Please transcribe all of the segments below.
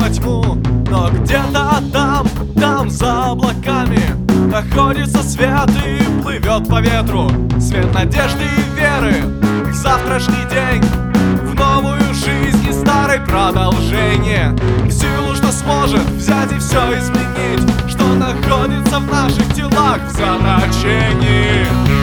во тьму. Но где-то там за облаками находится свет и плывет по ветру. Свет надежды и веры в завтрашний день, в новую жизнь и старой продолжение, в силу, что сможет взять и все изменить, что находится в наших телах в заточении.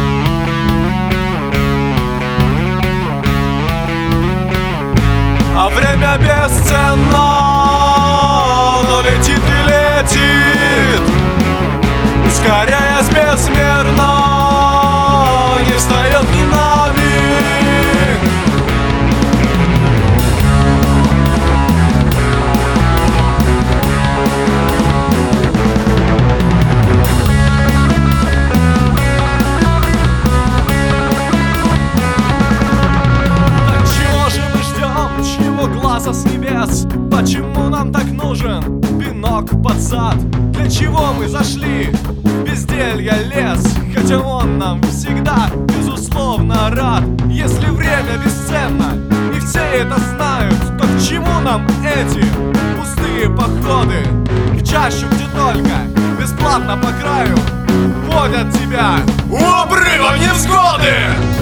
А время бесценно, но летит и летит, ускоряясь безмерно, не встает ни на миг. Так чего же мы ждем, чьего глаза с небес? Почему нам так нужен пинок под зад? Для чего мы зашли в безделье лес? Хотя он нам всегда, безусловно, рад. Если время бесценно и все это знают, то к чему нам эти пустые походы в чащу, где только бесплатно по краю водят тебя у обрыва невзгоды?